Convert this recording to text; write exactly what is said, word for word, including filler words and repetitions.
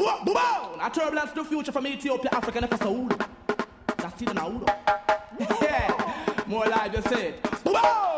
Boom, boom, boom. A turbulence to the future from Ethiopia, Africa, and Saudi. That's it now. Yeah. More live, you said. Boom, boom.